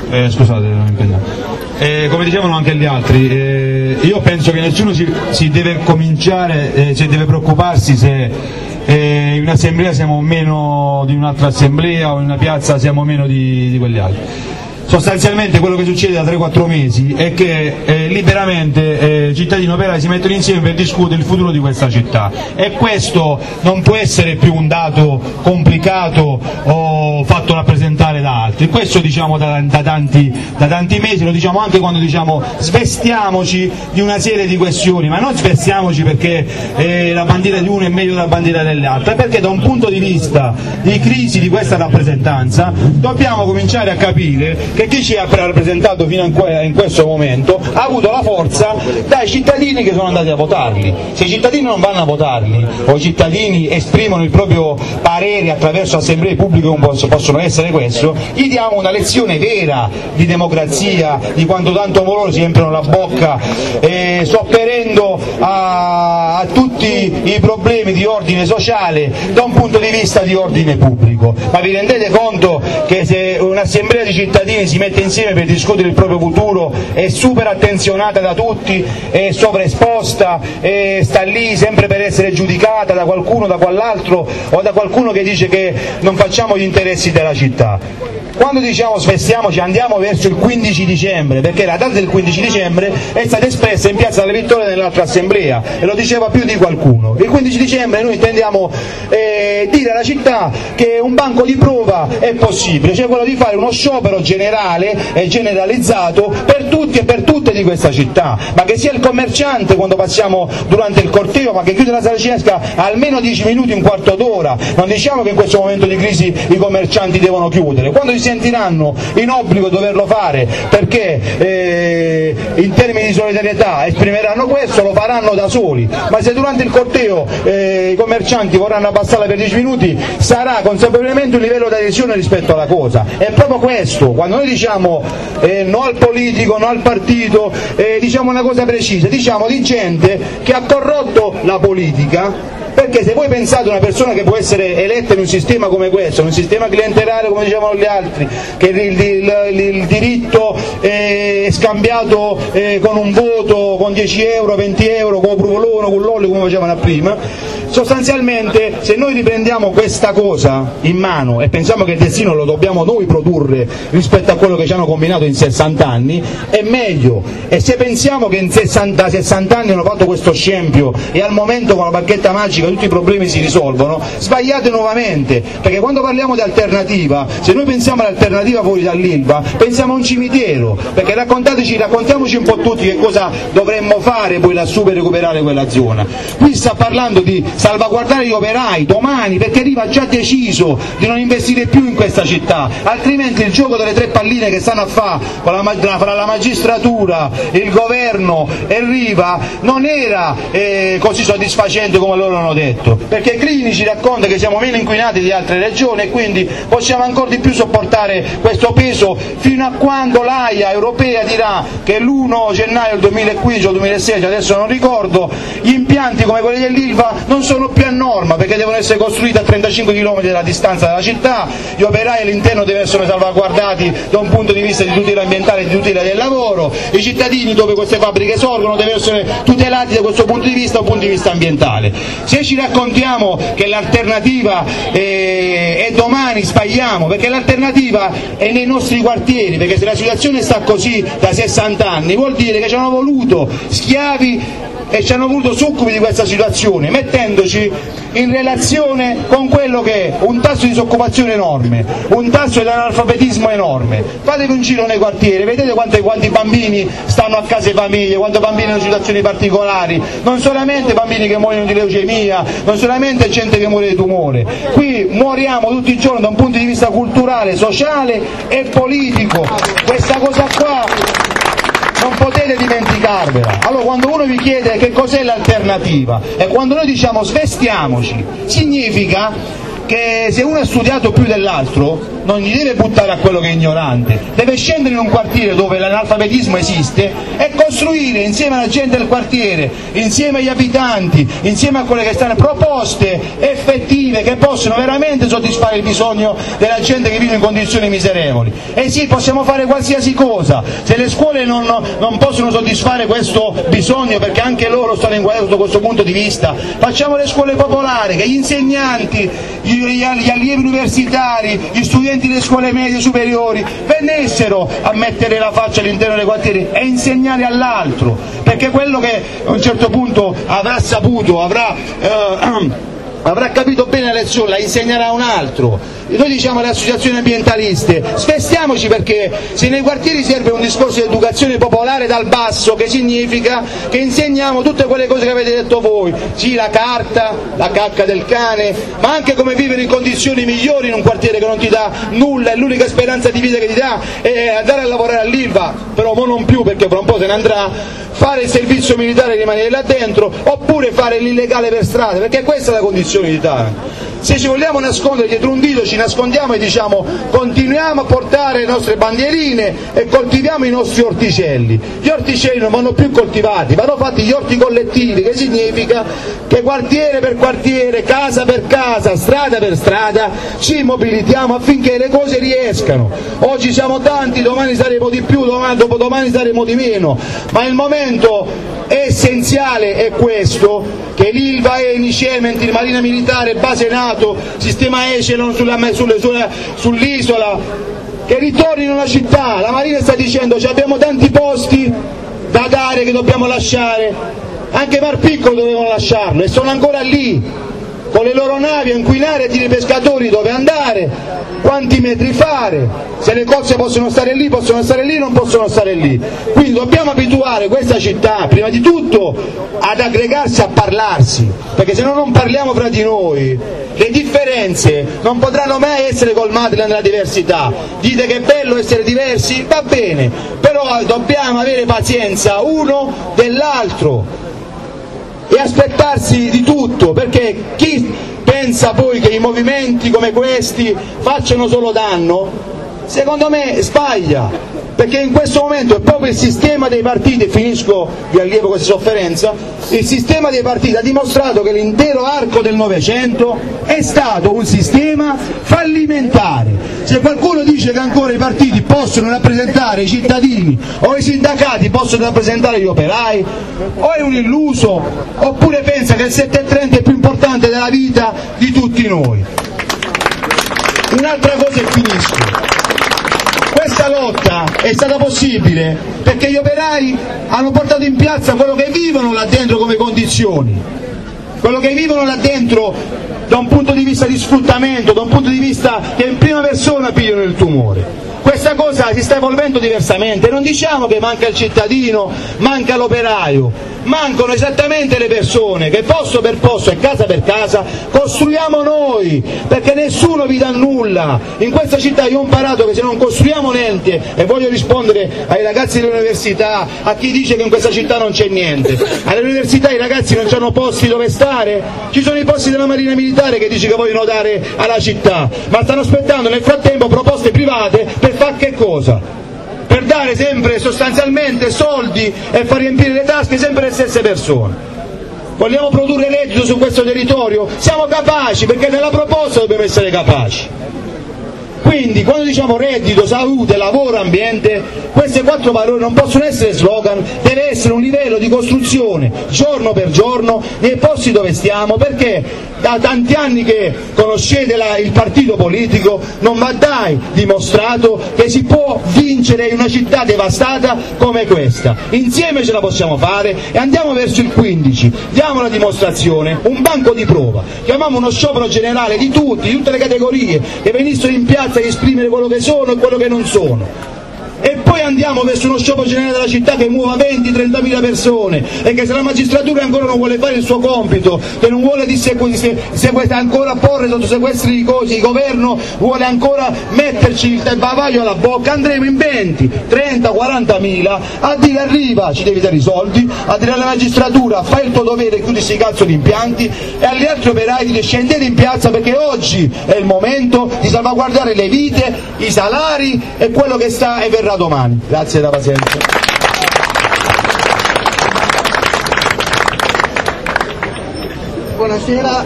Scusate, come dicevano anche gli altri, io penso che nessuno si deve cominciare, deve preoccuparsi se in un'assemblea siamo meno di un'altra assemblea o in una piazza siamo meno di quegli altri. Sostanzialmente quello che succede da 3-4 mesi è che liberamente cittadini e operai si mettono insieme per discutere il futuro di questa città, e questo non può essere più un dato complicato o fatto rappresentare da altri. Questo diciamo da tanti mesi, lo diciamo anche quando diciamo svestiamoci di una serie di questioni, ma non svestiamoci perché la bandiera di uno è meglio della bandiera delle altre, perché da un punto di vista di crisi di questa rappresentanza dobbiamo cominciare a capire che chi ci ha rappresentato fino in questo momento ha avuto la forza dai cittadini che sono andati a votarli. Se i cittadini non vanno a votarli o i cittadini esprimono il proprio parere attraverso assemblee pubbliche come possono essere questo, gli diamo una lezione vera di democrazia, di quanto tanto loro si riempiono la bocca sopperendo a tutti i problemi di ordine sociale da un punto di vista di ordine pubblico. Ma vi rendete conto che se un'assemblea di cittadini si mette insieme per discutere il proprio futuro è super attenzionata da tutti, è sovraesposta, sta lì sempre per essere giudicata da qualcuno, da quell'altro o da qualcuno che dice che non facciamo gli interessi della città? Quando diciamo svestiamoci andiamo verso il 15 dicembre, perché la data del 15 dicembre è stata espressa in Piazza della Vittoria nell'altra assemblea e lo diceva più di qualcuno. Il 15 dicembre noi intendiamo dire alla città che un banco di prova è possibile, cioè quello di fare uno sciopero generale e generalizzato per tutti e per tutte di questa città, ma che sia il commerciante quando passiamo durante il corteo, ma che chiude la sala cinesca almeno 10 minuti, un quarto d'ora. Non diciamo che in questo momento di crisi i commercianti devono chiudere, quando si sentiranno in obbligo di doverlo fare perché in termini di solidarietà esprimeranno questo, lo faranno da soli, ma se durante il corteo i commercianti vorranno abbassarla per 10 minuti sarà consapevolmente un livello di adesione rispetto alla cosa. È proprio questo, quando noi diciamo no al politico, no al partito, diciamo una cosa precisa, diciamo di gente che ha corrotto la politica. Perché se voi pensate a una persona che può essere eletta in un sistema come questo, in un sistema clientelare come dicevano gli altri, che il diritto è scambiato con un voto, con 10 euro, 20 euro, con Pruvolone, con l'olio come facevano prima, sostanzialmente se noi riprendiamo questa cosa in mano e pensiamo che il destino lo dobbiamo noi produrre rispetto a quello che ci hanno combinato in 60 anni, è meglio. E se pensiamo che in 60 anni hanno fatto questo scempio e al momento con la bacchetta magica tutti i problemi si risolvono, sbagliate nuovamente, perché quando parliamo di alternativa, se noi pensiamo all'alternativa fuori dall'Ilva, pensiamo a un cimitero, perché raccontiamoci un po' tutti che cosa dovremmo fare poi lassù per recuperare quella zona. Qui sta parlando di salvaguardare gli operai domani, perché Riva ha già deciso di non investire più in questa città, altrimenti il gioco delle tre palline che stanno a fare fra la magistratura, il governo e Riva non era così soddisfacente come loro hanno detto, perché Grini ci racconta che siamo meno inquinati di altre regioni e quindi possiamo ancora di più sopportare questo peso fino a quando l'AIA europea dirà che l'1 gennaio del 2015 o 2016, adesso non ricordo, gli impianti come quelli dell'Ilva non sono più a norma perché devono essere costruiti a 35 km della distanza dalla città, gli operai all'interno devono essere salvaguardati da un punto di vista di tutela ambientale e di tutela del lavoro, i cittadini dove queste fabbriche sorgono devono essere tutelati da questo punto di vista, da un punto di vista ambientale. Se ci raccontiamo che l'alternativa è domani, sbagliamo, perché l'alternativa è nei nostri quartieri, perché se la situazione sta così da 60 anni vuol dire che ci hanno voluto schiavi e ci hanno voluto succubi di questa situazione, mettendoci in relazione con quello che è un tasso di disoccupazione enorme, un tasso di analfabetismo enorme. Fatevi un giro nei quartieri, vedete quanti bambini stanno a case famiglie, quanti bambini in situazioni particolari, non solamente bambini che muoiono di leucemia, non solamente gente che muore di tumore, qui moriamo tutti i giorni da un punto di vista culturale, sociale e politico. Questa cosa qua non potete dimenticarvela. Allora quando uno vi chiede che cos'è l'alternativa e quando noi diciamo svestiamoci, significa che se uno ha studiato più dell'altro non gli deve buttare a quello che è ignorante, deve scendere in un quartiere dove l'analfabetismo esiste e costruire insieme alla gente del quartiere, insieme agli abitanti, insieme a quelle che stanno proposte effettive che possono veramente soddisfare il bisogno della gente che vive in condizioni miserevoli. E sì, possiamo fare qualsiasi cosa, se le scuole non possono soddisfare questo bisogno, perché anche loro stanno inquadrati da questo punto di vista, facciamo le scuole popolari, che gli insegnanti, gli allievi universitari, gli studenti delle scuole medie superiori venissero a mettere la faccia all'interno dei quartieri e insegnare all'altro, perché quello che a un certo punto avrà saputo, avrà capito bene la lezione, la insegnerà a un altro. Noi diciamo alle associazioni ambientaliste, svestiamoci, perché se nei quartieri serve un discorso di educazione popolare dal basso, che significa che insegniamo tutte quelle cose che avete detto voi, sì, la carta, la cacca del cane, ma anche come vivere in condizioni migliori in un quartiere che non ti dà nulla e l'unica speranza di vita che ti dà è andare a lavorare all'Ilva, però non più, perché fra un po' se ne andrà, fare il servizio militare e rimanere là dentro, oppure fare l'illegale per strada, perché questa è la condizione di Taranto. Se ci vogliamo nascondere dietro un dito ci nascondiamo e diciamo continuiamo a portare le nostre bandierine e coltiviamo i nostri orticelli. Gli orticelli non vanno più coltivati, vanno fatti gli orti collettivi, che significa che quartiere per quartiere, casa per casa, strada per strada ci mobilitiamo affinché le cose riescano. Oggi siamo tanti, domani saremo di più, dopodomani saremo di meno, ma il momento essenziale è questo, che l'Ilva, Eni, Cementi, Marina Militare, Base NATO, sistema Echelon sull'isola, che ritornino alla città. La Marina sta dicendo che abbiamo tanti posti da dare che dobbiamo lasciare, anche Mar Piccolo dovevano lasciarlo e sono ancora lì con le loro navi a inquinare e dire ai pescatori dove andare, quanti metri fare, se le cozze possono stare lì, non possono stare lì. Quindi dobbiamo abituare questa città prima di tutto ad aggregarsi, a parlarsi, perché se no non parliamo fra di noi le differenze non potranno mai essere colmate nella diversità. Dite che è bello essere diversi? Va bene, però dobbiamo avere pazienza uno dell'altro e aspettarsi di tutto, perché chi pensa poi che i movimenti come questi facciano solo danno, secondo me sbaglia, perché in questo momento è proprio il sistema dei partiti, e finisco, vi allievo questa sofferenza, il sistema dei partiti ha dimostrato che l'intero arco del Novecento è stato un sistema fallimentare. Se qualcuno dice che ancora i partiti possono rappresentare i cittadini o i sindacati possono rappresentare gli operai, o è un illuso, oppure pensa che il 730 è più importante della vita di tutti noi. Un'altra cosa e finisco. Questa lotta è stata possibile perché gli operai hanno portato in piazza quello che vivono là dentro come condizioni, quello che vivono là dentro da un punto di vista di sfruttamento, da un punto di vista che in prima persona pigliano il tumore. Questa cosa si sta evolvendo diversamente, non diciamo che manca il cittadino, manca l'operaio, mancano esattamente le persone che posto per posto e casa per casa costruiamo noi, perché nessuno vi dà nulla. In questa città io ho imparato che se non costruiamo niente, e voglio rispondere ai ragazzi delle università, a chi dice che in questa città non c'è niente, alle università i ragazzi non hanno posti dove stare, ci sono i posti della Marina Militare che dice che vogliono dare alla città, ma stanno aspettando nel frattempo proposte private per fare che cosa? Per dare sempre sostanzialmente soldi e far riempire le tasche sempre le stesse persone. Vogliamo produrre reddito su questo territorio? Siamo capaci, perché nella proposta dobbiamo essere capaci. Quindi quando diciamo reddito, salute, lavoro, ambiente, queste quattro parole non possono essere slogan, deve essere un livello di costruzione giorno per giorno nei posti dove stiamo, perché da tanti anni che conoscete il partito politico non va mai dimostrato che si può vincere in una città devastata come questa. Insieme ce la possiamo fare e andiamo verso il 15, diamo la dimostrazione, un banco di prova, chiamiamo uno sciopero generale di tutti, di tutte le categorie che venissero in piazza a esprimere quello che sono e quello che non sono. e poi andiamo verso uno sciopero generale della città che muova 20-30.000 persone, e che se la magistratura ancora non vuole fare il suo compito, che non vuole ancora porre sotto sequestri di cose, il governo vuole ancora metterci il bavaglio alla bocca, andremo in 20, 30, 40.000 a dire arriva, ci devi dare i soldi, a dire alla magistratura fai il tuo dovere e chiudi questi cazzo di impianti, e agli altri operai dire scendete in piazza perché oggi è il momento di salvaguardare le vite, i salari e quello che sta e verrà domani. Grazie della pazienza. Buonasera.